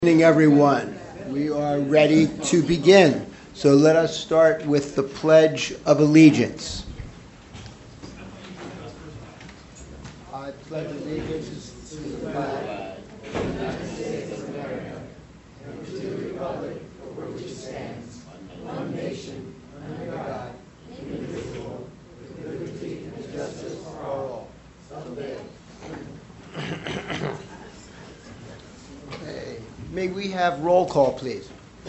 Good evening, everyone. We are ready to begin. So let us start with the Pledge of Allegiance. I pledge allegiance to the flag of the United States of America and to the republic for which it stands, one nation, under God, indivisible, with liberty and justice for all. Okay. May we have roll call, please?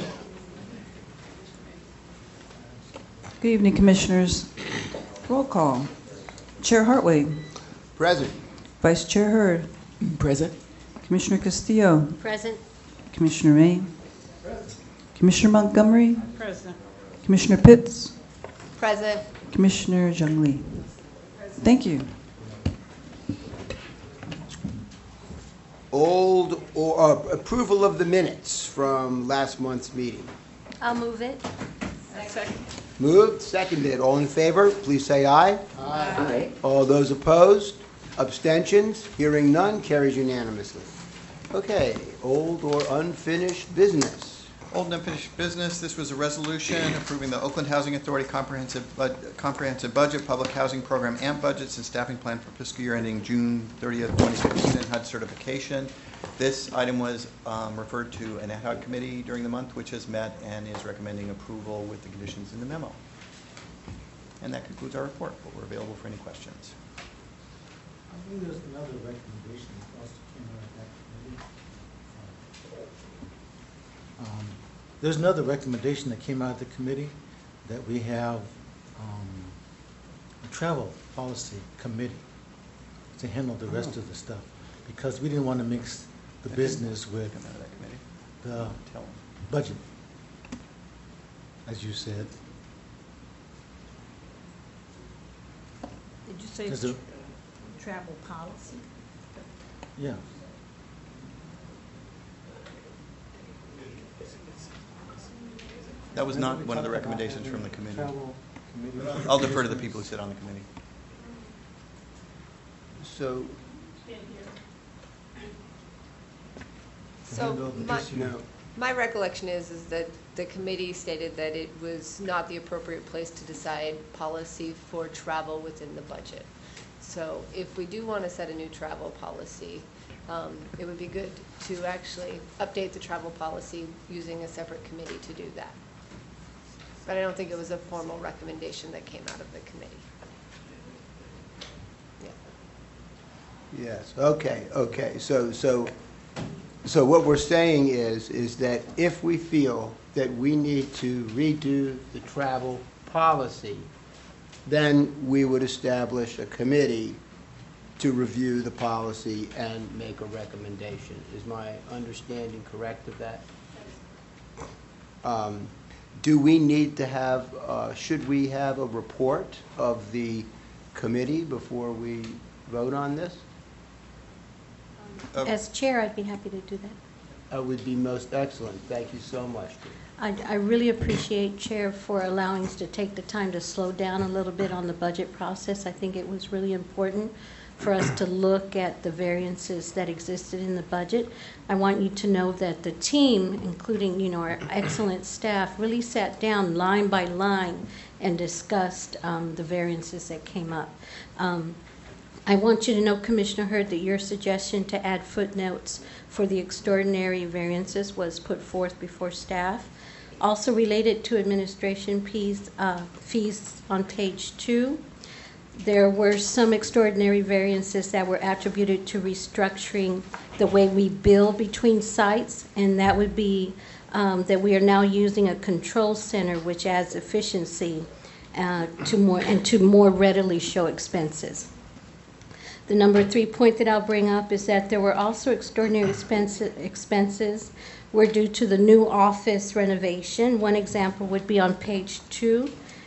Good evening, Commissioners. Roll call. Chair Hartwig. Present. Vice Chair Hurd. Present. Commissioner Castillo. Present. Commissioner May. Present. Commissioner Montgomery. Present. Commissioner Pitts. Present. Commissioner Jung Lee. Thank you. Approval of the minutes from last month's meeting. I'll move it. Second. Moved, seconded. All in favor, please say aye. Aye. All those opposed? Abstentions? Hearing none, carries unanimously. Okay, old or unfinished business. Old and unfinished business. This was a resolution approving the Oakland Housing Authority comprehensive budget, public housing program, and budgets and staffing plan for fiscal year ending June 30th, 2016, and HUD certification. This item was referred to an ad hoc committee during the month, which has met and is recommending approval with the conditions in the memo. And that concludes our report, but we're available for any questions. I think there's another recommendation that also came out of that committee. There's another recommendation that came out of the committee that we have a travel policy committee to handle the rest of the stuff, because we didn't want to mix the business with the budget, as you said. Did you say Is there- travel policy? Yeah. That was not one of the recommendations from the committee. Travel committee. I'll defer to the people who sit on the committee. So, So handle the my, issue. no. my recollection is that the committee stated that it was not the appropriate place to decide policy for travel within the budget. So if we do want to set a new travel policy, it would be good to actually update the travel policy using a separate committee to do that. But I don't think it was a formal recommendation that came out of the committee. Yeah. Yes, okay. So what we're saying is that if we feel that we need to redo the travel policy, then we would establish a committee to review the policy and make a recommendation. Is my understanding correct of that? Do we need to have, should we have a report of the committee before we vote on this? As chair, I'd be happy to do that. That would be most excellent. Thank you so much. I really appreciate, Chair, for allowing us to take the time to slow down a little bit on the budget process. I think it was really important for us to look at the variances that existed in the budget. I want you to know that the team, including our excellent staff, really sat down line by line and discussed the variances that came up. I want you to know, Commissioner Hurd, that your suggestion to add footnotes for the extraordinary variances was put forth before staff. Also related to administration fees on page 2, there were some extraordinary variances that were attributed to restructuring the way we bill between sites, and that would be that we are now using a control center which adds efficiency to more readily show expenses. The number 3 point that I'll bring up is that there were also extraordinary expenses were due to the new office renovation. One example would be on page 2,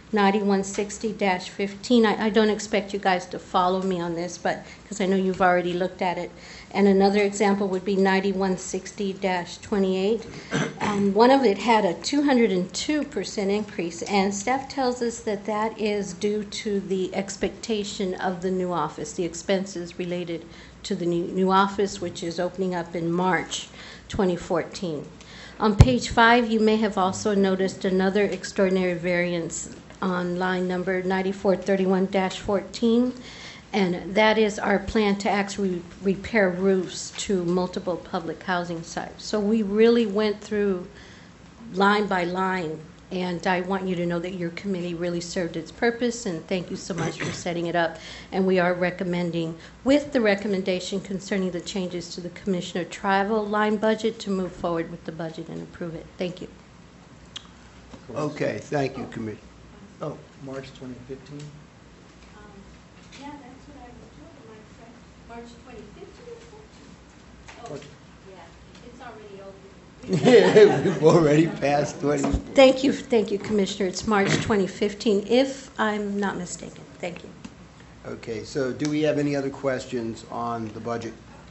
9160-15. I don't expect you guys to follow me on this, but because I know you've already looked at it. And another example would be 9160-28. One of it had a 202% increase, and staff tells us that that is due to the expectation of the new office, the expenses related to the new office, which is opening up in March. 2014. On page 5, you may have also noticed another extraordinary variance on line number 9431-14, and that is our plan to actually repair roofs to multiple public housing sites. So we really went through line by line, and I want you to know that your committee really served its purpose, and thank you so much for setting it up. And we are recommending, with the recommendation concerning the changes to the Commissioner travel line budget, to move forward with the budget and approve it. Thank you. Okay, thank you, Commissioner. Oh, March 2015? Yeah, that's what I was told, March 2015 or 14? Oh, yeah, it's already over. We've already passed 20. Thank you, Commissioner. It's March 2015, if I'm not mistaken. Thank you. Okay, so do we have any other questions on the budget?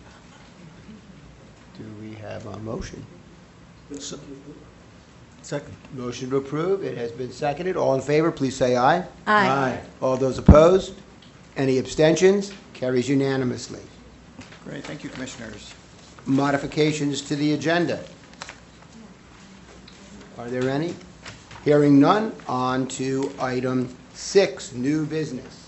Do we have a motion? Second. Motion to approve, it has been seconded. All in favor, please say aye. Aye. All those opposed? Any abstentions? Carries unanimously. Great, thank you, Commissioners. Modifications to the agenda. Are there any? Hearing none, on to item 6, new business.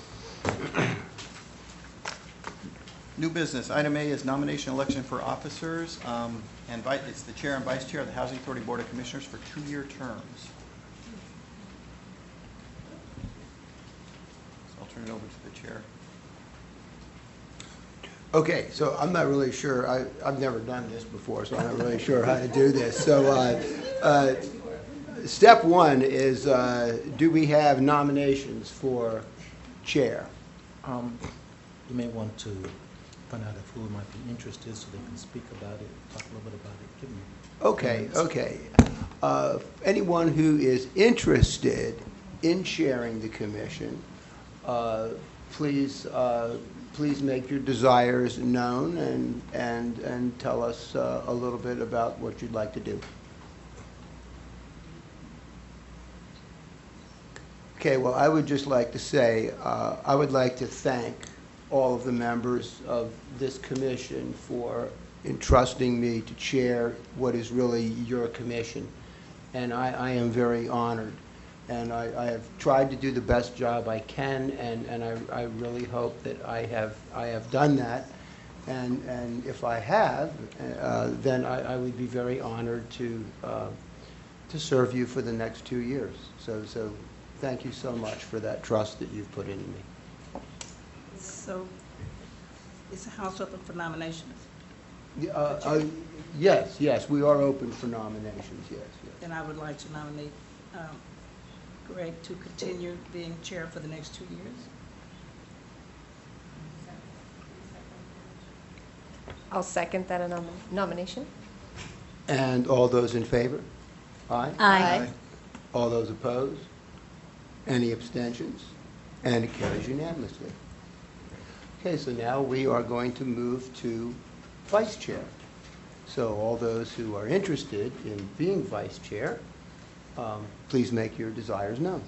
New business. Item A is nomination election for officers, and it's the chair and vice chair of the Housing Authority Board of Commissioners for 2-year terms. So I'll turn it over to the chair. Okay, so I'm not really sure, I've never done this before, so I'm not really sure how to do this. So step 1 is, do we have nominations for chair? You may want to find out if who might be interested so they can speak about it, talk a little bit about it. Give me Okay. Anyone who is interested in chairing the commission, please make your desires known and tell us a little bit about what you'd like to do. Okay, well, I would just like to say, I would like to thank all of the members of this commission for entrusting me to chair what is really your commission. And I am very honored. And I have tried to do the best job I can, and I really hope that I have done that. And if I have, then I would be very honored to serve you for the next 2 years. So thank you so much for that trust that you've put into me. So, is the House open for nominations? Yes, we are open for nominations, yes. Then I would like to nominate Greg to continue being chair for the next 2 years. I'll second that nomination. And all those in favor? Aye? Aye. All those opposed? Any abstentions? And it carries unanimously. Okay, so now we are going to move to vice chair. So all those who are interested in being vice chair, please make your desires known.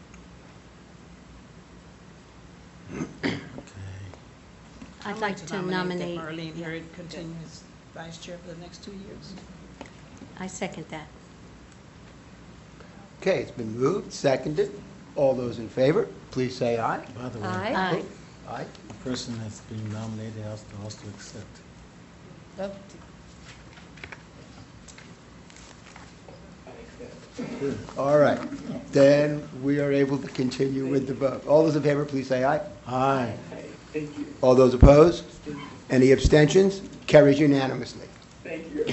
Okay. I'd like to nominate. that Marlene Hurd continue as vice chair for the next 2 years. I second that. Okay, it's been moved, seconded. All those in favor, please say aye. By the way, Aye. Aye. Aye. the person that's being nominated has to also accept. Oh, All right, then we are able to continue with the vote. All those in favor, please say aye. Aye. All those opposed? Any abstentions? Carries unanimously. Thank you.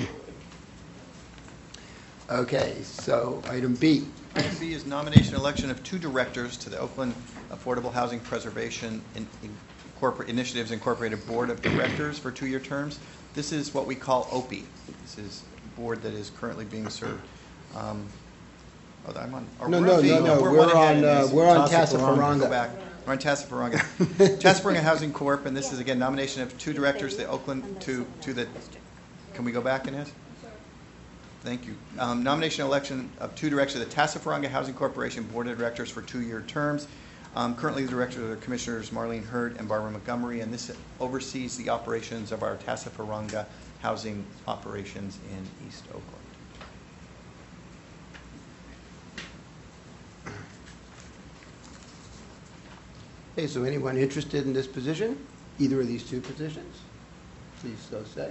Okay, so item B. Item B is nomination election of 2 directors to the Oakland Affordable Housing Preservation Initiatives Incorporated Board of Directors for 2-year terms. This is what we call OPI. This is a board that is currently being served. I'm on. No, we're on B. we're on Casa Go Tasafaranga. back. We're on Tasafaranga. Tasafaranga Housing Corp., and this is again nomination of 2 directors, the Oakland to the. Can we go back, Inez? Thank you. Nomination election of 2 directors of the Tasafaranga Housing Corporation Board of Directors for 2-year terms. Currently, the directors are Commissioners Marlene Hurd and Barbara Montgomery, and this oversees the operations of our Tasafaranga housing operations in East Oakland. Okay, so anyone interested in this position, either of these two positions, please so say.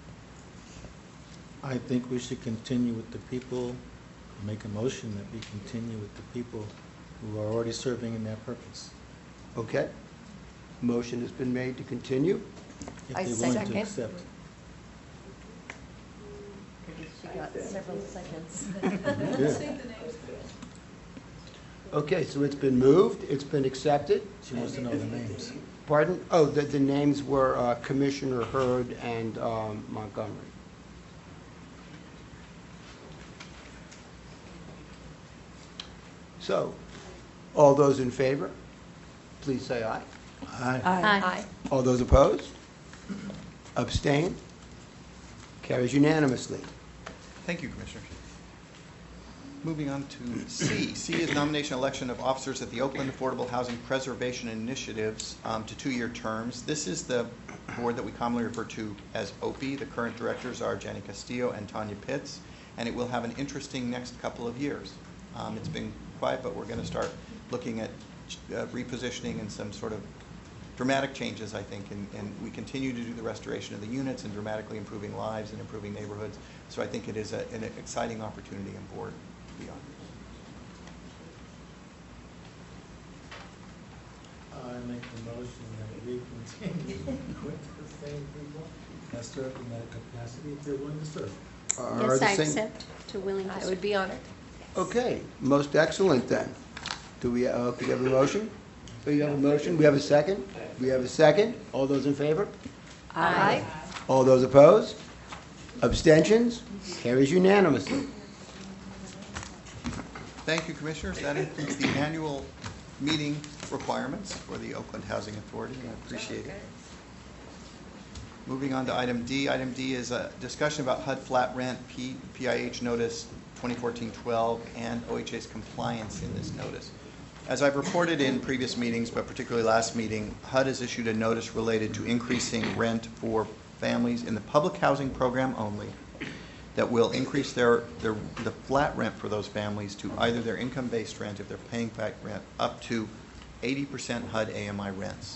I think we should continue with the people, make a motion that we continue with the people who are already serving in that purpose. Okay? Motion has been made to continue. If I they're willing to second. accept. She got several seconds. Good. Okay, so it's been moved, it's been accepted. She wants to know the names. Pardon? Oh, the names were Commissioner Hurd and Montgomery. So, all those in favor, please say aye. Aye. Aye. All those opposed? Abstain? Carries unanimously. Thank you, Commissioners. Moving on to C. C is nomination election of officers at the Oakland Affordable Housing Preservation Initiatives to 2-year terms. This is the board that we commonly refer to as OPI. The current directors are Jenny Castillo and Tanya Pitts, and it will have an interesting next couple of years. It's been quiet, but we're going to start looking at repositioning and some sort of dramatic changes, I think, and we continue to do the restoration of the units and dramatically improving lives and improving neighborhoods. So I think it is an exciting opportunity and board to be on. I make the motion that we continue with the same people that serve in that capacity if they're willing to serve. Are Yes, the I same- accept to willing to I serve. would be honored. Okay, most excellent then. Do we have a motion? So you have a motion, we have a second? We have a second? All those in favor? Aye. All those opposed? Abstentions? Carries unanimously. Thank you, Commissioners. That includes the annual meeting requirements for the Oakland Housing Authority, and I appreciate it. Moving on to item D. Item D is a discussion about HUD flat rent, PIH notice 2014-12, and OHA's compliance in this notice. As I've reported in previous meetings, but particularly last meeting, HUD has issued a notice related to increasing rent for families in the public housing program only that will increase the flat rent for those families to either their income-based rent, if they're paying back rent, up to 80% HUD AMI rents.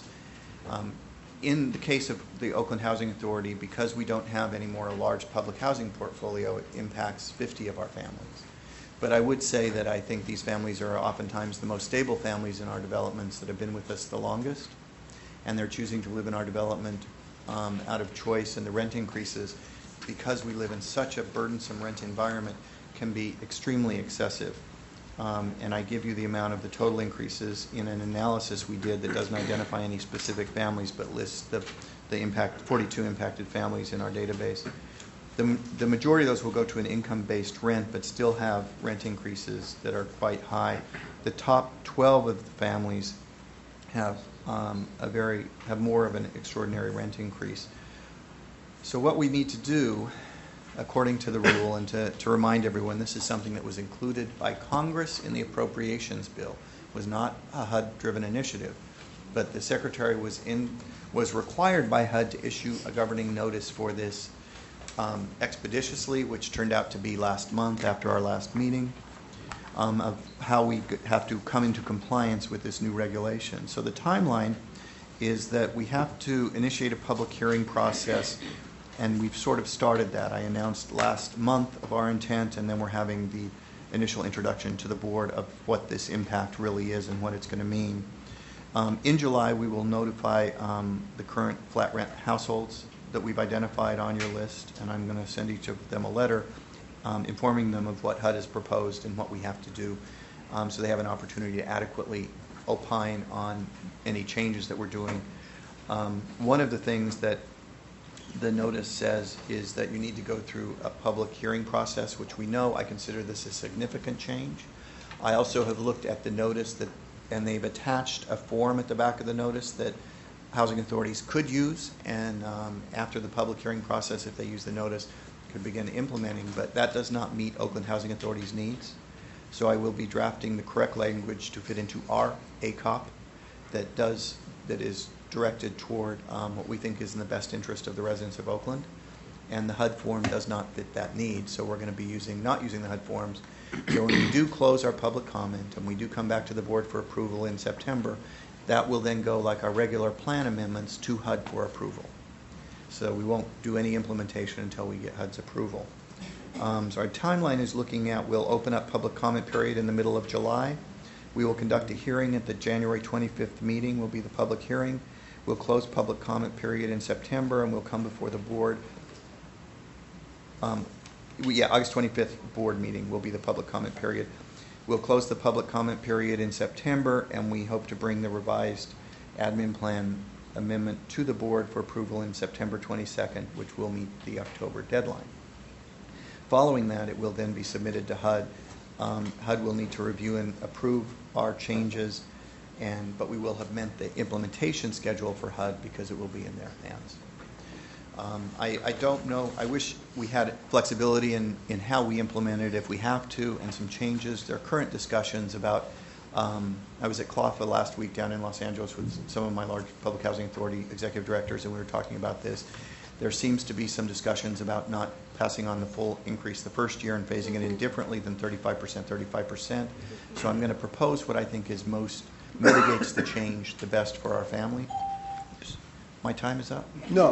In the case of the Oakland Housing Authority, because we don't have any more a large public housing portfolio, it impacts 50 of our families. But I would say that I think these families are oftentimes the most stable families in our developments that have been with us the longest, and they're choosing to live in our development out of choice, and the rent increases, because we live in such a burdensome rent environment, can be extremely excessive. And I give you the amount of the total increases in an analysis we did that doesn't identify any specific families, but lists the 42 impacted families in our database. The majority of those will go to an income-based rent, but still have rent increases that are quite high. The top 12 of the families have more of an extraordinary rent increase. So what we need to do, according to the rule, and to remind everyone, this is something that was included by Congress in the appropriations bill. It was not a HUD-driven initiative, but the Secretary was required by HUD to issue a governing notice for this expeditiously, which turned out to be last month after our last meeting, of how we have to come into compliance with this new regulation. So the timeline is that we have to initiate a public hearing process, and we've sort of started that. I announced last month of our intent, and then we're having the initial introduction to the board of what this impact really is and what it's going to mean. In July, we will notify the current flat rent households that we've identified on your list, and I'm going to send each of them a letter informing them of what HUD has proposed and what we have to do, so they have an opportunity to adequately opine on any changes that we're doing. One of the things that the notice says is that you need to go through a public hearing process, which we know. I consider this a significant change. I also have looked at the notice and they've attached a form at the back of the notice that housing authorities could use, and after the public hearing process, if they use the notice, could begin implementing, but that does not meet Oakland Housing Authority's needs. So I will be drafting the correct language to fit into our ACOP that is directed toward what we think is in the best interest of the residents of Oakland. and the HUD form does not fit that need, so we're going to be not using the HUD forms. So when we do close our public comment and we do come back to the board for approval in September, that will then go like our regular plan amendments to HUD for approval. So we won't do any implementation until we get HUD's approval. So our timeline is looking at, we'll open up public comment period in the middle of July. We will conduct a hearing at the January 25th meeting, will be the public hearing. We'll close public comment period in September, and we'll come before the board. August 25th board meeting will be the public comment period. We'll close the public comment period in September, and we hope to bring the revised admin plan amendment to the board for approval in September 22nd, which will meet the October deadline. Following that, it will then be submitted to HUD. HUD will need to review and approve our changes, but we will have meant the implementation schedule for HUD because it will be in their hands. I don't know, I wish we had flexibility in how we implement it if we have to, and some changes. There are current discussions about, I was at CLAFA last week down in Los Angeles with some of my large public housing authority executive directors, and we were talking about this. There seems to be some discussions about not passing on the full increase the first year and phasing it in differently than 35%. So I'm going to propose what I think is most mitigates the change the best for our family. My time is up? No.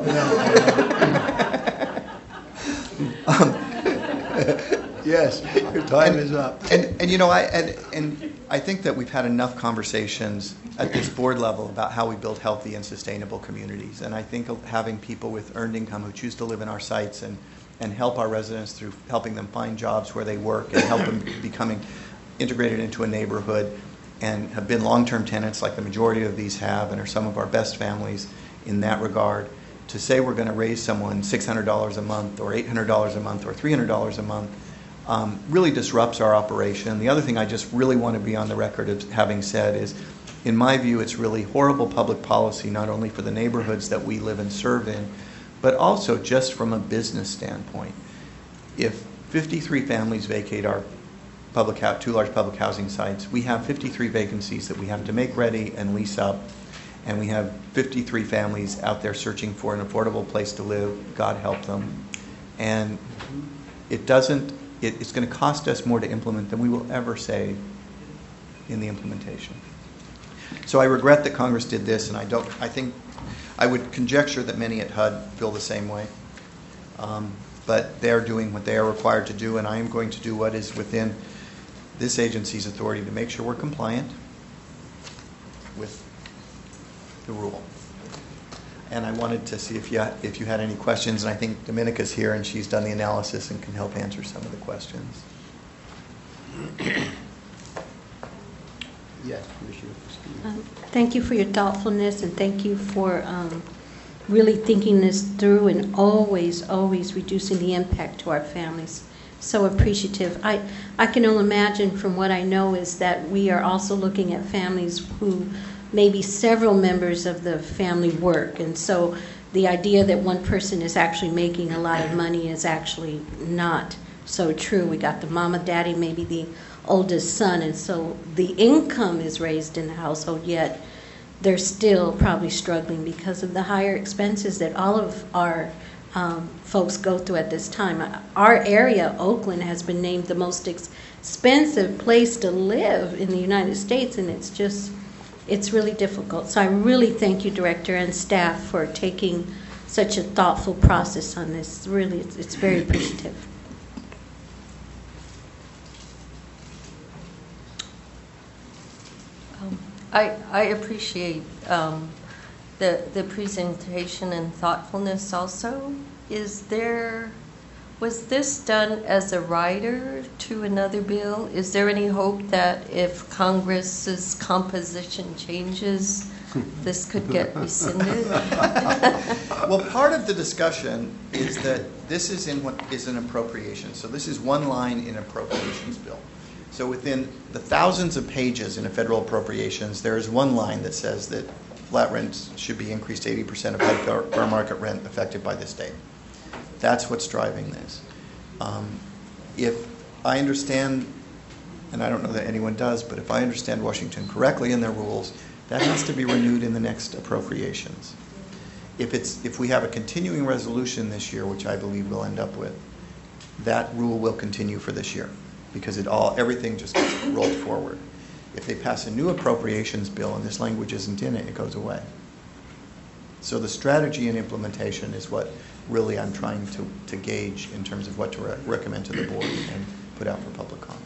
Yes, your time is up. And you know, I think that we've had enough conversations at this board level about how we build healthy and sustainable communities. And I think having people with earned income who choose to live in our sites and help our residents through helping them find jobs where they work and help them becoming integrated into a neighborhood and have been long-term tenants like the majority of these have and are some of our best families in that regard. To say we're going to raise someone $600 a month or $800 a month or $300 a month really disrupts our operation. The other thing I just really want to be on the record of having said is, in my view, it's really horrible public policy, not only for the neighborhoods that we live and serve in, but also just from a business standpoint. If 53 families vacate our two large public housing sites, we have 53 vacancies that we have to make ready and lease up. And we have 53 families out there searching for an affordable place to live. God help them. And it's going to cost us more to implement than we will ever save in the implementation. So I regret that Congress did this, and I think I would conjecture that many at HUD feel the same way. But they're doing what they are required to do, and I am going to do what is within this agency's authority to make sure we're compliant with the rule. And I wanted to see if you had any questions, and I think Dominica's here and she's done the analysis and can help answer some of the questions. Yes, Commissioner. Thank you for your thoughtfulness, and thank you for really thinking this through and always reducing the impact to our families. So appreciative. I can only imagine from what I know is that we are also looking at families who maybe several members of the family work, and so the idea that one person is actually making a lot of money is actually not so true. We got the mama, daddy, maybe the oldest son, and so the income is raised in the household, yet they're still probably struggling because of the higher expenses that all of our folks go through at this time. Our area, Oakland, has been named the most expensive place to live in the United States, and it's really difficult. So I really thank you, Director and staff, for taking such a thoughtful process on this. Really, it's very appreciative. I appreciate the presentation and thoughtfulness also. Was this done as a rider to another bill? Is there any hope that if Congress's composition changes, this could get rescinded? Well, part of the discussion is that this is in what is an appropriation. So this is one line in an appropriations bill. So within the thousands of pages in a federal appropriations, there is one line that says that flat rents should be increased to 80% of fair market rent affected by this date. That's what's driving this. If I understand, and I don't know that anyone does, but if I understand Washington correctly in their rules, that has to be renewed in the next appropriations. if we have a continuing resolution this year, which I believe we'll end up with, that rule will continue for this year, because everything just gets rolled forward. If they pass a new appropriations bill and this language isn't in it, it goes away. So the strategy and implementation is what really I'm trying to gauge in terms of what to recommend to the board and put out for public comment.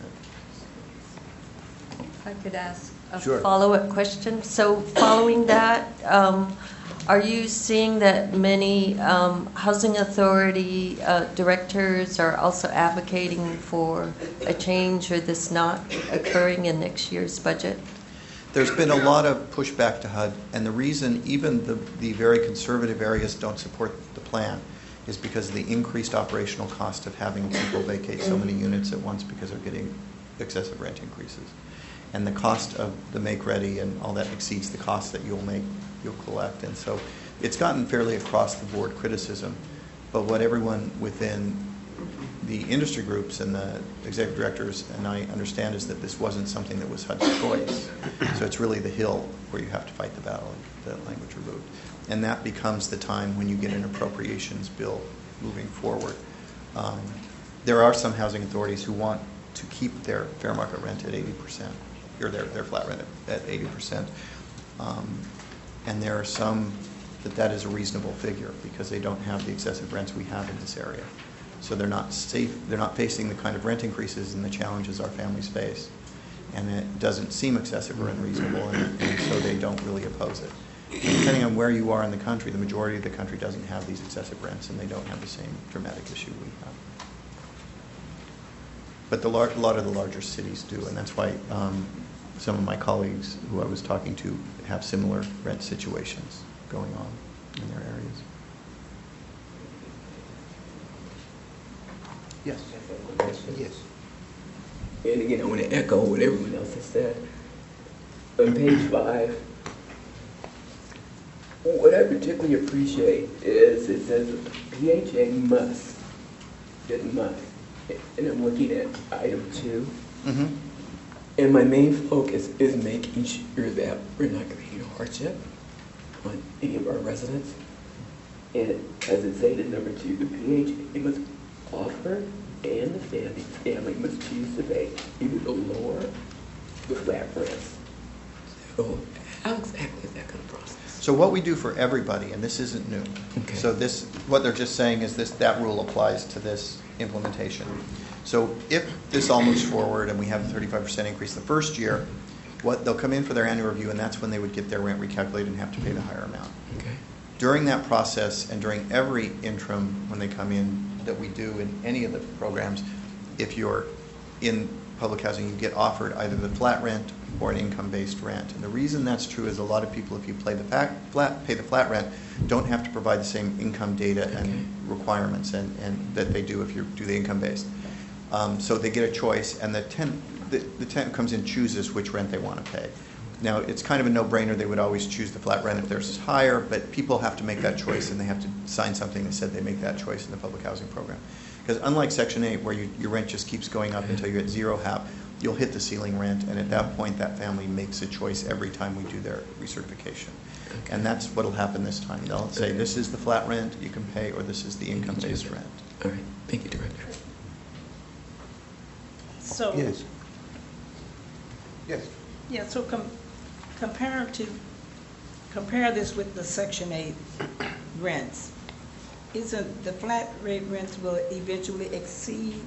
If I could ask a Sure. follow-up question. So following that, are you seeing that many housing authority directors are also advocating for a change or this not occurring in next year's budget? There's been a lot of pushback to HUD, and the reason even the very conservative areas don't support the plan is because of the increased operational cost of having people vacate so many units at once because they're getting excessive rent increases. And the cost of the make-ready and all that exceeds the cost that you'll collect. And so it's gotten fairly across-the-board criticism. But what everyone within the industry groups and the executive directors and I understand is that this wasn't something that was HUD's choice. So it's really the hill where you have to fight the battle and the language removed. And that becomes the time when you get an appropriations bill moving forward. There are some housing authorities who want to keep their fair market rent at 80%, or their flat rent at 80%. And there are some that is a reasonable figure because they don't have the excessive rents we have in this area. So they're not facing the kind of rent increases and the challenges our families face. And it doesn't seem excessive or unreasonable, and so they don't really oppose it. And depending on where you are in the country, the majority of the country doesn't have these excessive rents, and they don't have the same dramatic issue we have. But a lot of the larger cities do, and that's why some of my colleagues who I was talking to have similar rent situations going on in their areas. Yes. Yes. And again, I want to echo what everyone else has said. On page 5, what I particularly appreciate is it says PHA must, it must. And I'm looking at item 2. Mm-hmm. And my main focus is making sure that we're not creating hardship on any of our residents. And as it stated, number 2, the PHA must offer and the family must choose to pay either the lower the flat rents. So how exactly is that going to process? So what we do for everybody, and this isn't new. Okay. So what they're just saying is that rule applies to this implementation. So if this all moves forward and we have a 35% increase the first year, they'll come in for their annual review, and that's when they would get their rent recalculated and have to pay the higher amount. Okay. During that process and during every interim when they come in that we do in any of the programs, if you're in public housing, you get offered either the flat rent or an income-based rent. And the reason that's true is a lot of people, if you pay the flat rent, don't have to provide the same income data and requirements and that they do if you do the income-based. So they get a choice, and the tenant comes in, chooses which rent they want to pay. Now, it's kind of a no-brainer. They would always choose the flat rent if theirs is higher, but people have to make that choice, and they have to sign something that said they make that choice in the public housing program. Because unlike Section 8, where your rent just keeps going up until you're at zero HAP, you'll hit the ceiling rent, and at that point, that family makes a choice every time we do their recertification. Okay. And that's what will happen this time. They'll say, this is the flat rent you can pay, or this is the income-based rent. All right. Thank you, Director. So, Yes. Yes. yeah, so compare this with the Section 8 rents. Isn't the flat rate rents will eventually exceed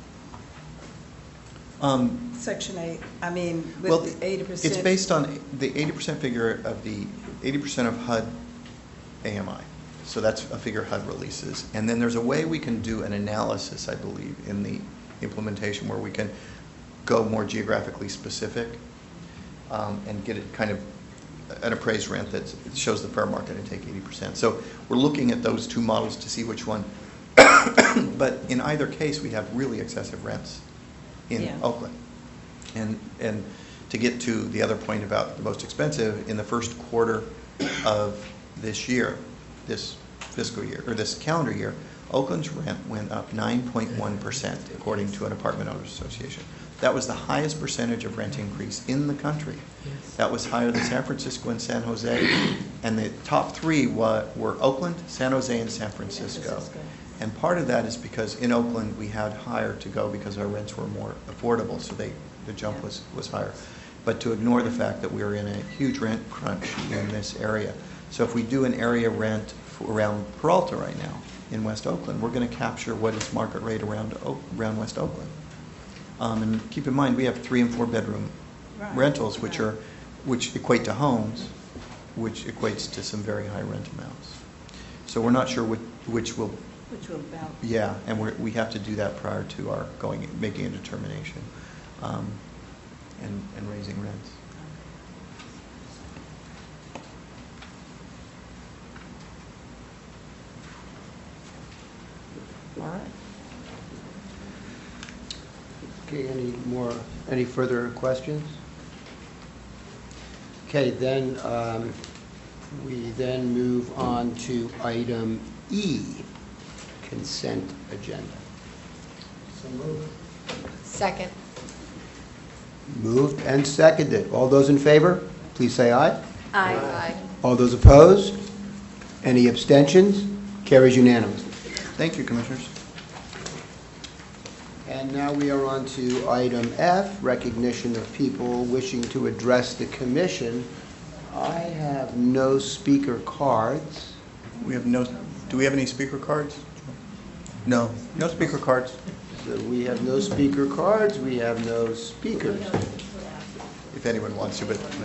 Section 8? I mean, with the 80%? It's based on the 80% figure of the 80% of HUD AMI. So that's a figure HUD releases. And then there's a way we can do an analysis, I believe, in the implementation where we can go more geographically specific and get it kind of an appraised rent that shows the fair market and take 80%. So we're looking at those two models to see which one. But in either case, we have really excessive rents in Oakland. And to get to the other point about the most expensive, in the first quarter of this year, this fiscal year, or this calendar year, Oakland's rent went up 9.1%, according to an apartment owners association. That was the highest percentage of rent increase in the country. That was higher than San Francisco and San Jose. And the top three were Oakland, San Jose, and San Francisco. And part of that is because in Oakland, we had higher to go because our rents were more affordable, so the jump was higher. But to ignore the fact that we are in a huge rent crunch in this area. So if we do an area rent around Peralta right now in West Oakland, we're going to capture what is market rate around West Oakland. And keep in mind, we have 3 and 4 bedroom rentals, which equate to homes, which equates to some very high rent amounts. So we're not sure which will balance. Yeah, and we have to do that prior to our making a determination and raising rents. All right. Okay, any further questions? Okay, then we then move on to item E, consent agenda. So moved. Second. Moved and seconded. All those in favor, please say aye. Aye. All those opposed? Any abstentions? Carries unanimously. Thank you, Commissioners. And now we are on to item F, recognition of people wishing to address the commission. I have no speaker cards. Do we have any speaker cards? No speaker cards. So we have no speaker cards, we have no speakers. If anyone wants to, but no.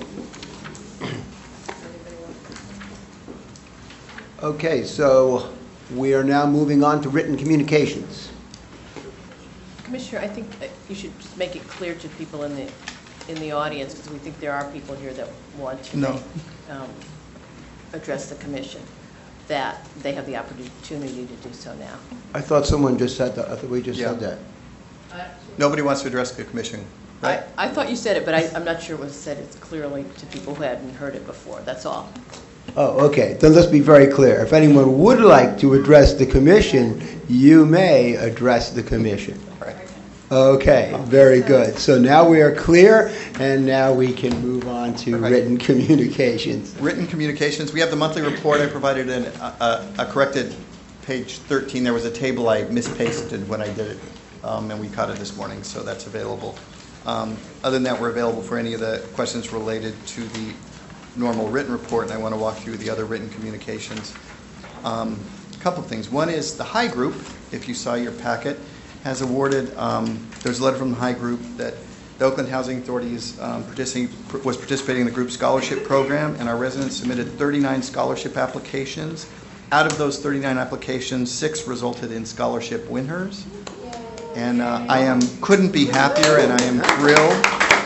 Okay, so we are now moving on to written communications. Commissioner, I think you should just make it clear to people in the audience, because we think there are people here that want to address the commission, that they have the opportunity to do so now. I thought someone just said that. I thought we just said that. Nobody wants to address the commission, right? I thought you said it, but I'm not sure it was said it clearly to people who hadn't heard it before. That's all. Oh, okay. Then let's be very clear. If anyone would like to address the commission, you may address the commission. Right. Okay, very good. So now we are clear, and now we can move on to written communications. Written communications. We have the monthly report. I provided a corrected page 13. There was a table I mispasted when I did it, and we caught it this morning, so that's available. Other than that, we're available for any of the questions related to the normal written report, and I want to walk through the other written communications. A couple of things. One is the High Group, if you saw your packet, has awarded, there's a letter from the High Group that the Oakland Housing Authority was participating in the group scholarship program, and our residents submitted 39 scholarship applications. Out of those 39 applications, 6 resulted in scholarship winners. And I couldn't be happier, and I am thrilled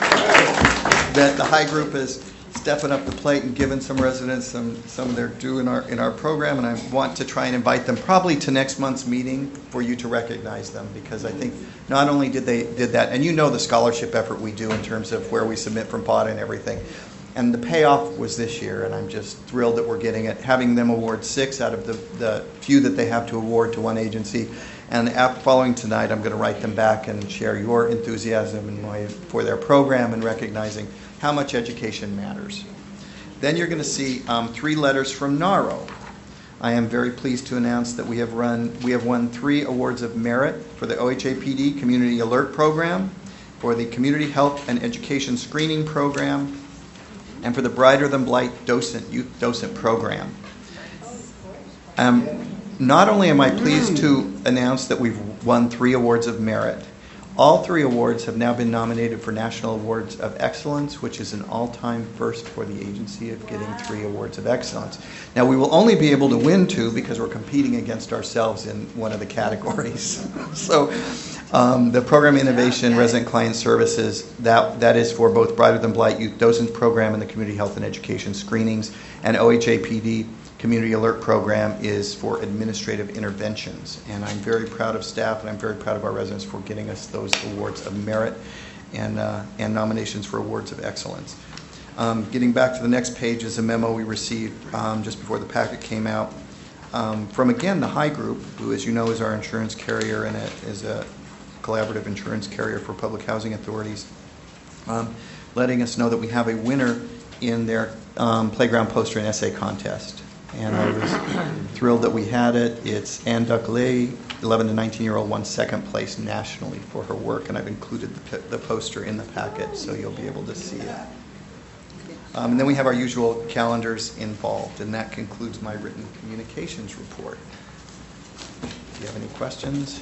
that the High Group is stepping up the plate and giving some residents some of their due in our program, and I want to try and invite them probably to next month's meeting for you to recognize them, because I think not only did that, and you know the scholarship effort we do in terms of where we submit from POTA and everything, and the payoff was this year, and I'm just thrilled that we're getting it, having them award 6 out of the few that they have to award to one agency. And following tonight, I'm going to write them back and share your enthusiasm for their program and recognizing how much education matters. Then you're going to see 3 letters from NARO. I am very pleased to announce that we have won 3 awards of merit for the OHAPD Community Alert Program, for the Community Health and Education Screening Program, and for the Brighter Than Blight Youth Docent Program. Not only am I pleased to announce that we've won 3 awards of merit, all 3 awards have now been nominated for National Awards of Excellence, which is an all-time first for the agency of getting 3 awards of excellence. Now, we will only be able to win 2 because we're competing against ourselves in one of the categories. So the Program Innovation Resident Client Services, that is for both Brighter Than Blight Youth Docent Program and the Community Health and Education Screenings, and OHAPD Community Alert Program is for administrative interventions. And I'm very proud of staff, and I'm very proud of our residents for getting us those awards of merit and nominations for awards of excellence. Getting back to the next page is a memo we received just before the packet came out. from, again, the High Group, who, as you know, is our insurance carrier and is a collaborative insurance carrier for public housing authorities, letting us know that we have a winner in their playground poster and essay contest. And I was thrilled that we had it. It's Anne Duckley, 11 to 19-year-old, won second place nationally for her work, and I've included the poster in the packet, so you'll be able to see it. And then we have our usual calendars involved, and that concludes my written communications report. Do you have any questions?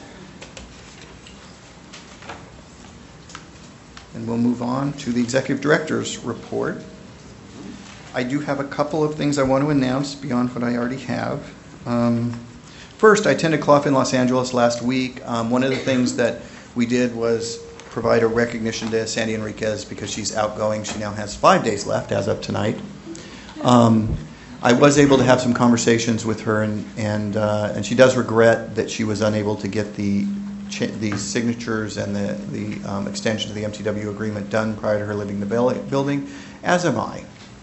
And we'll move on to the Executive Director's report. I do have a couple of things I want to announce beyond what I already have. First, I attended CLOF in Los Angeles last week. One of the things that we did was provide a recognition to Sandy Enriquez because she's outgoing. She now has 5 days left as of tonight. I was able to have some conversations with her, and she does regret that she was unable to get the signatures and the extension of the MTW agreement done prior to her leaving the building, as am I.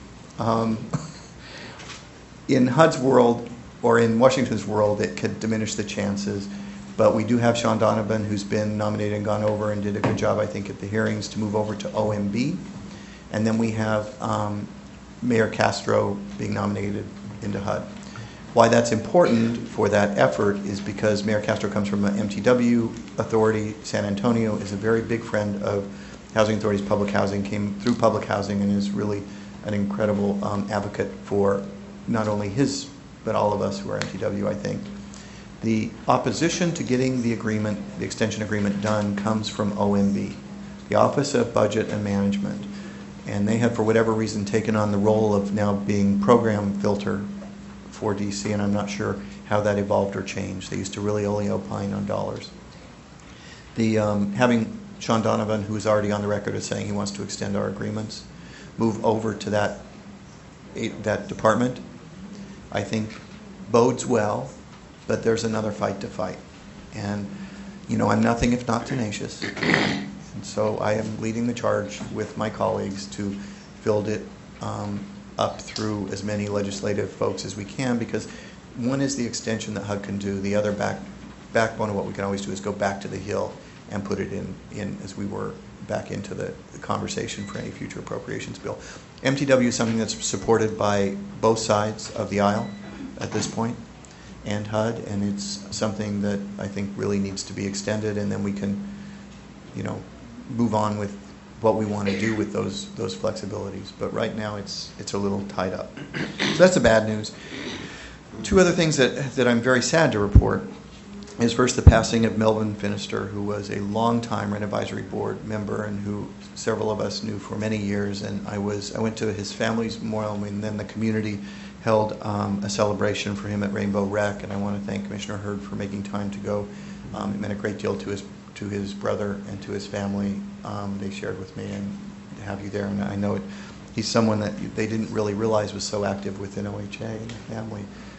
In HUD's world, or in Washington's world, it could diminish the chances, but we do have Sean Donovan, who's been nominated and gone over and did a good job, I think, at the hearings, to move over to OMB. And then we have Mayor Castro being nominated into HUD. Why that's important for that effort is because Mayor Castro comes from an MTW authority. San Antonio is a very big friend of Housing Authority's public housing, came through public housing, and is really an incredible advocate for not only his, but all of us who are MTW, I think. The opposition to getting the agreement, the extension agreement done, comes from OMB, the Office of Budget and Management. And they have, for whatever reason, taken on the role of now being program filter for DC, and I'm not sure how that evolved or changed. They used to really only opine on dollars. The having Sean Donovan, who is already on the record as saying he wants to extend our agreements, move over to that department, I think bodes well, but there's another fight to fight. And, you know, I'm nothing if not tenacious. And so I am leading the charge with my colleagues to build it up through as many legislative folks as we can, because one is the extension that HUD can do. The other backbone of what we can always do is go back to the Hill and put it in as we were back into the conversation for any future appropriations bill. MTW is something that's supported by both sides of the aisle at this point, and HUD, and it's something that I think really needs to be extended, and then we can, you know, move on with what we want to do with those flexibilities. But right now it's a little tied up. So that's the bad news. Two other things that I'm very sad to report is first the passing of Melvin Finister, who was a longtime Rent Advisory Board member and who several of us knew for many years. And I went to his family's memorial, and then the community held a celebration for him at Rainbow Rec, and I want to thank Commissioner Hurd for making time to go. It meant a great deal to his brother and to his family. They shared with me, and to have you there, and I know he's someone that they didn't really realize was so active within OHA and the family.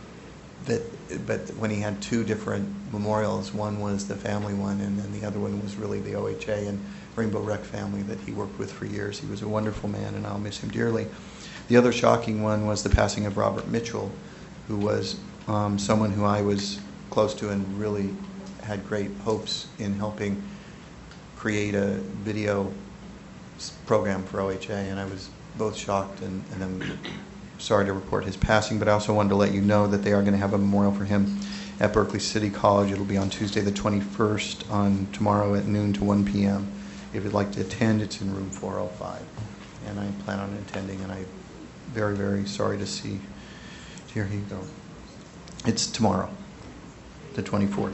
But when he had two different memorials, one was the family one, and then the other one was really the OHA and Rainbow Rec family that he worked with for years. He was a wonderful man, and I'll miss him dearly. The other shocking one was the passing of Robert Mitchell, who was someone who I was close to and really had great hopes in helping create a video program for OHA, and I was both shocked and I'm sorry to report his passing, but I also wanted to let you know that they are going to have a memorial for him at Berkeley City College. It'll be on Tuesday the 21st, on tomorrow at noon to 1 p.m. If you'd like to attend, it's in room 405, and I plan on attending, and I'm very, very sorry to see, here he go. It's tomorrow, the 24th.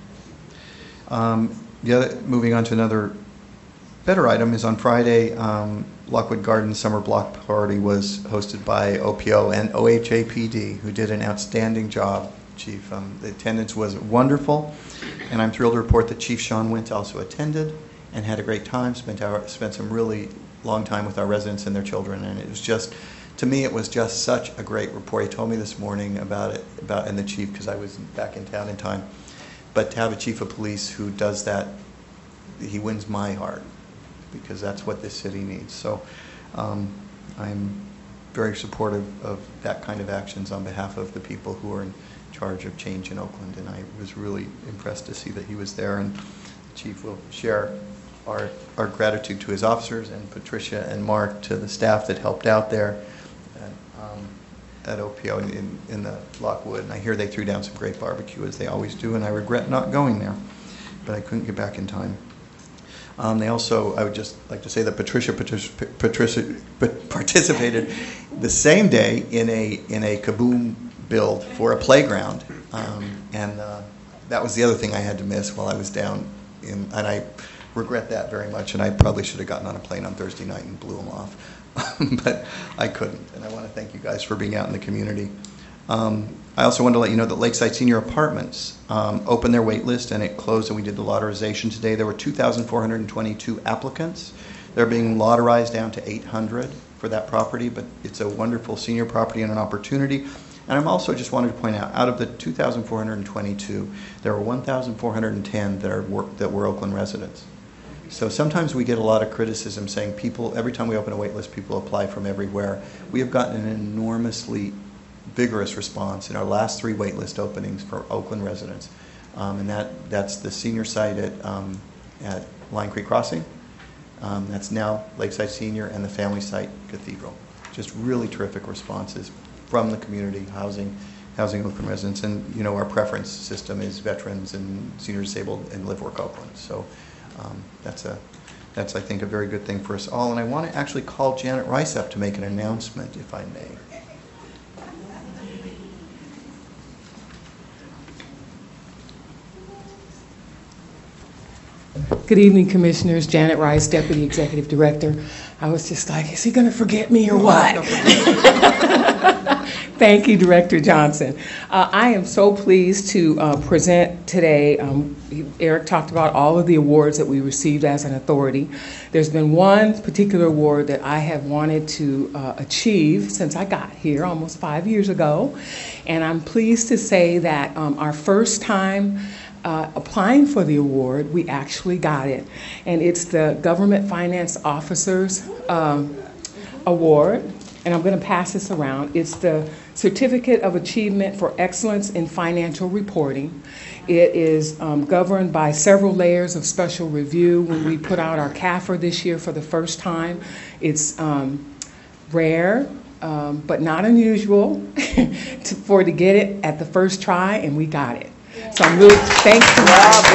Moving on to another better item is on Friday, Lockwood Gardens Summer Block Party was hosted by OPO and OHAPD, who did an outstanding job, Chief. The attendance was wonderful, and I'm thrilled to report that Chief Sean Wint also attended and had a great time, spent some really long time with our residents and their children, and it was just, to me, it was just such a great report. He told me this morning about it, and the chief, because I was back in town in time. But to have a chief of police who does that, he wins my heart, because that's what this city needs. So I'm very supportive of that kind of actions on behalf of the people who are charge of change in Oakland, and I was really impressed to see that he was there, and the chief will share our gratitude to his officers, and Patricia and Mark to the staff that helped out there at OPO in the Lockwood. And I hear they threw down some great barbecue, as they always do, and I regret not going there, but I couldn't get back in time. They also, I would just like to say that Patricia participated the same day in a Kaboom build for a playground, and that was the other thing I had to miss while I was down and I regret that very much, and I probably should have gotten on a plane on Thursday night and blew them off, but I couldn't, and I want to thank you guys for being out in the community. I also wanted to let you know that Lakeside Senior Apartments opened their wait list, and it closed, and we did the lotterization today. There were 2,422 applicants. They're being lotterized down to 800 for that property, but it's a wonderful senior property and an opportunity. And I'm also just wanted to point out of the 2,422, there were 1,410 that were Oakland residents. So sometimes we get a lot of criticism saying every time we open a wait list, people apply from everywhere. We have gotten an enormously vigorous response in our last 3 waitlist openings for Oakland residents, and that's the senior site at Line Creek Crossing. That's now Lakeside Senior, and the family site, Cathedral. Just really terrific responses from the community, housing Oakland residents, and our preference system is veterans and senior disabled and live work Oakland. So that's I think a very good thing for us all. And I want to actually call Janet Rice up to make an announcement, if I may. Good evening, Commissioners. Janet Rice, Deputy Executive Director. I was just like, is he going to forget me or what? Thank you, Director Johnson. I am so pleased to present today. Eric talked about all of the awards that we received as an authority. There's been one particular award that I have wanted to achieve since I got here almost 5 years ago. And I'm pleased to say that our first time applying for the award, we actually got it. And it's the Government Finance Officers Award. And I'm going to pass this around. It's the Certificate of Achievement for Excellence in Financial Reporting. It is governed by several layers of special review. When we put out our CAFR this year for the first time, it's rare, but not unusual to get it at the first try, and we got it. So I'm really thankful.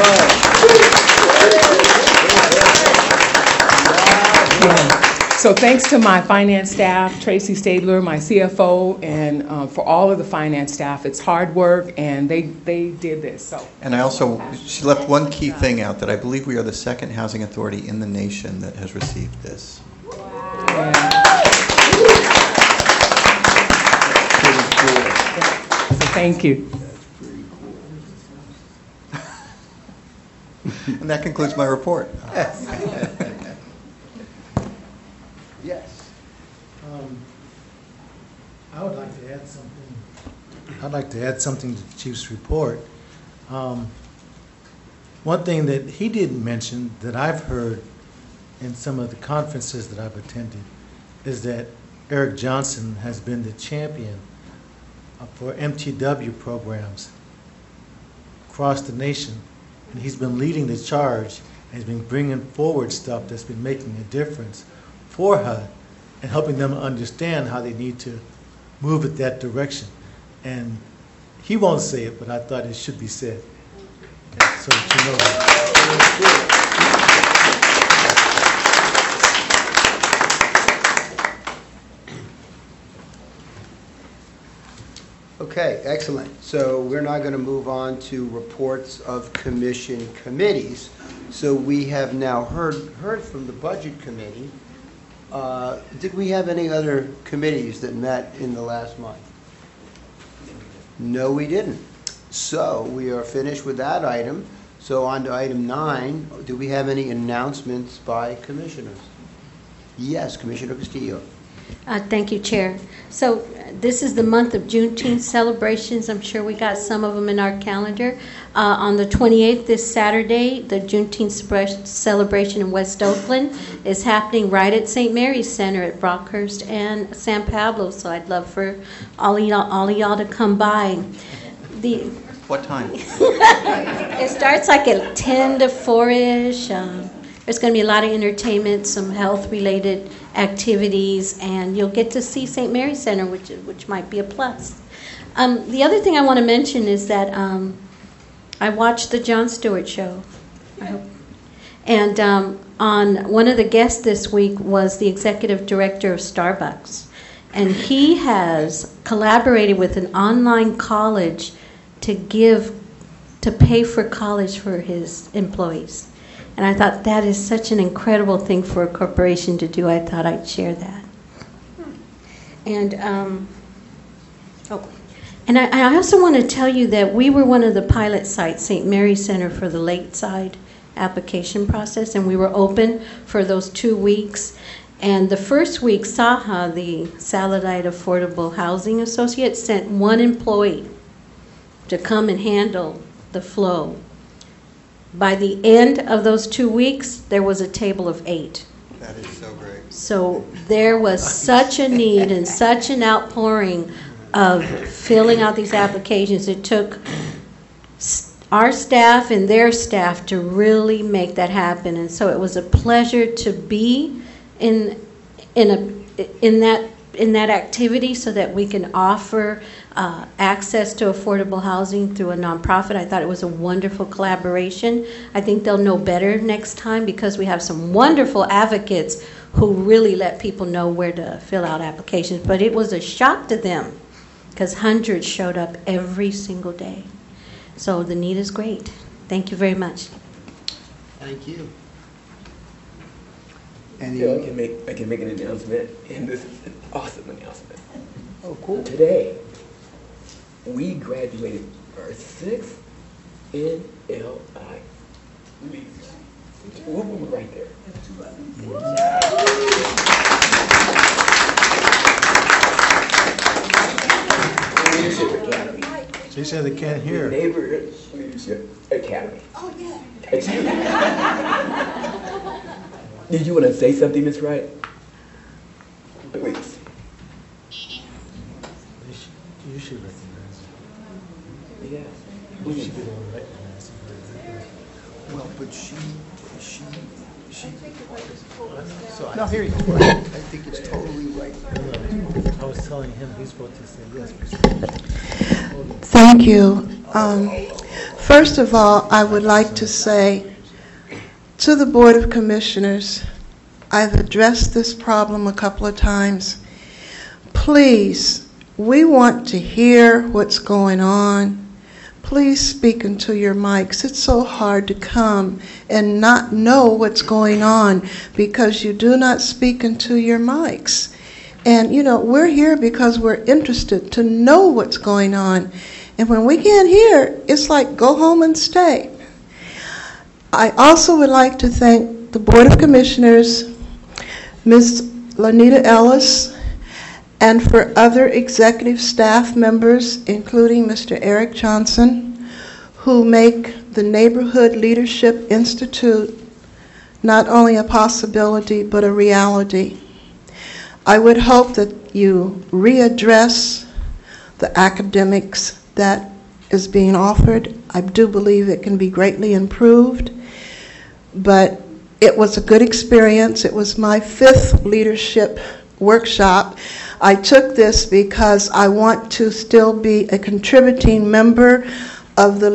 So thanks to my finance staff, Tracy Stabler, my CFO, and for all of the finance staff. It's hard work, and they did this. So. And she left one key thing out, that I believe we are the second housing authority in the nation that has received this. Wow. So thank you. And that concludes my report. Yes. I would like to add something. I'd like to add something to the chief's report. One thing that he didn't mention that I've heard in some of the conferences that I've attended is that Eric Johnson has been the champion for MTW programs across the nation. And he's been leading the charge, and he's been bringing forward stuff that's been making a difference for HUD and helping them understand how they need to move in that direction. And he won't say it, but I thought it should be said, so that you know that. Okay, excellent. So we're now going to move on to reports of commission committees. So we have now heard from the Budget Committee. Did we have any other committees that met in the last month? No, we didn't. So we are finished with that item. So on to item 9. Do we have any announcements by commissioners? Yes, Commissioner Castillo. Thank you, Chair. So this is the month of Juneteenth celebrations. I'm sure we got some of them in our calendar. On the 28th, this Saturday, the Juneteenth celebration in West Oakland is happening right at St. Mary's Center at Brockhurst and San Pablo. So I'd love for all of y'all to come by. What time? It starts like at 10 to 4-ish. There's going to be a lot of entertainment, some health-related activities, and you'll get to see St. Mary's Center, which might be a plus. The other thing I want to mention is that I watched the Jon Stewart show. I hope. And on one of the guests this week was the executive director of Starbucks. And he has collaborated with an online college to pay for college for his employees. And I thought that is such an incredible thing for a corporation to do. I thought I'd share that. And I also want to tell you that we were one of the pilot sites, St. Mary's Center, for the Lakeside application process, and we were open for those 2 weeks. And the first week, SAHA, the Saladite Affordable Housing Associate, sent one employee to come and handle the flow. By the end of those 2 weeks, there was a table of 8. That is so great. So there was such a need and such an outpouring of filling out these applications. It took our staff and their staff to really make that happen. And so it was a pleasure to be in that activity so that we can offer access to affordable housing through a nonprofit. I thought it was a wonderful collaboration. I think they'll know better next time because we have some wonderful advocates who really let people know where to fill out applications. But it was a shock to them because hundreds showed up every single day. So the need is great. Thank you very much. Thank you. Yeah, I can make an announcement, and this is an awesome announcement. Oh, cool. Today, we graduated our 6th NLI leaders. Whoop, right there. Leadership Academy. She said they can't hear. Neighborhood Leadership Academy. Oh, yeah. Did you want to say something, Ms. Wright? Please. You should recognize it. Yeah. You should be able to recognize it. Well, but she. So no, here you go. I think it's totally right. I was telling him he's supposed to say yes. Thank you. First of all, I would like to say to the Board of Commissioners, I've addressed this problem a couple of times. Please, we want to hear what's going on. Please speak into your mics. It's so hard to come and not know what's going on because you do not speak into your mics. And, you know, we're here because we're interested to know what's going on. And when we can't hear, it's like go home and stay. I also would like to thank the Board of Commissioners, Ms. Lanita Ellis, and for other executive staff members, including Mr. Eric Johnson, who make the Neighborhood Leadership Institute not only a possibility, but a reality. I would hope that you readdress the academics that is being offered. I do believe it can be greatly improved, but it was a good experience. It was my 5th leadership workshop. I took this because I want to still be a contributing member of the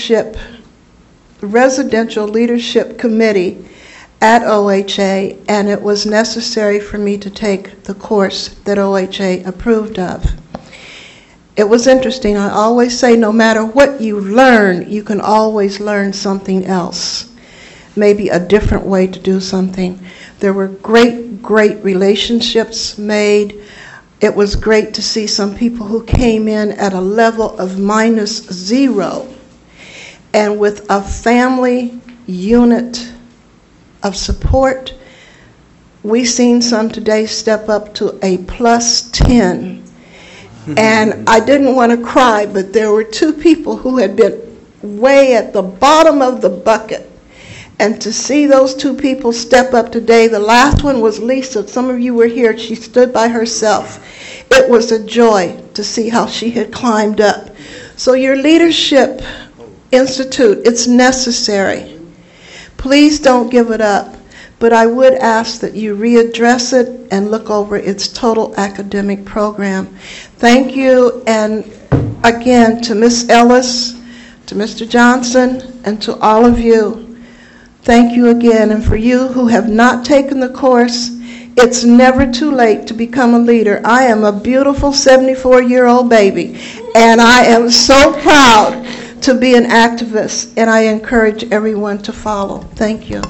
Residential Leadership Committee at OHA, and it was necessary for me to take the course that OHA approved of. It was interesting. I always say no matter what you learn, you can always learn something else, maybe a different way to do something. There were great relationships made. It was great to see some people who came in at a level of -0 and with a family unit of support. We've seen some today step up to a +10. And I didn't want to cry, but there were 2 people who had been way at the bottom of the bucket. And to see those 2 people step up today, the last one was Lisa. Some of you were here. She stood by herself. It was a joy to see how she had climbed up So your Leadership Institute, it's necessary. Please don't give it up. But I would ask that you readdress it and look over its total academic program. Thank you, and again, to Ms. Ellis, to Mr. Johnson, and to all of you, thank you again. And for you who have not taken the course, it's never too late to become a leader. I am a beautiful 74-year-old baby, and I am so proud to be an activist, and I encourage everyone to follow. Thank you.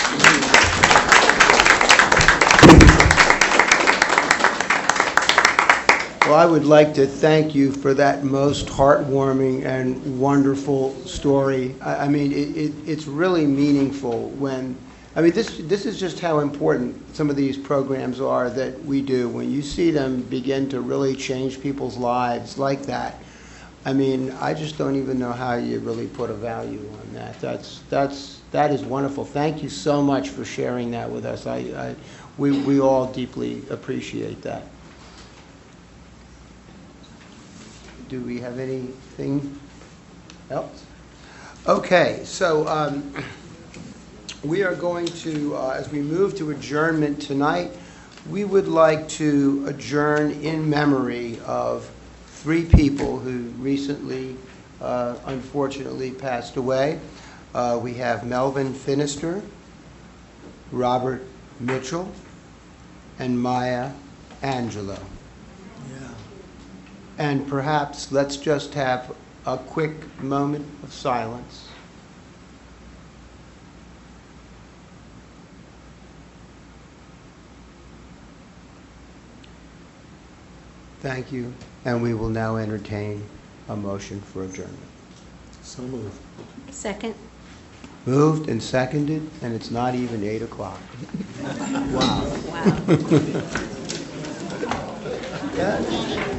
Well, I would like to thank you for that most heartwarming and wonderful story. I mean, it's really meaningful when, I mean, this is just how important some of these programs are that we do. When you see them begin to really change people's lives like that, I mean, I just don't even know how you really put a value on that. That is wonderful. Thank you so much for sharing that with us. We all deeply appreciate that. Do we have anything else? Okay, so we are going to, as we move to adjournment tonight, we would like to adjourn in memory of 3 people who recently, unfortunately, passed away. We have Melvin Finister, Robert Mitchell, and Maya Angelou. And perhaps let's just have a quick moment of silence. Thank you, and we will now entertain a motion for adjournment. So moved. Second. Moved and seconded, and it's not even 8 o'clock. Wow. Wow. Yeah.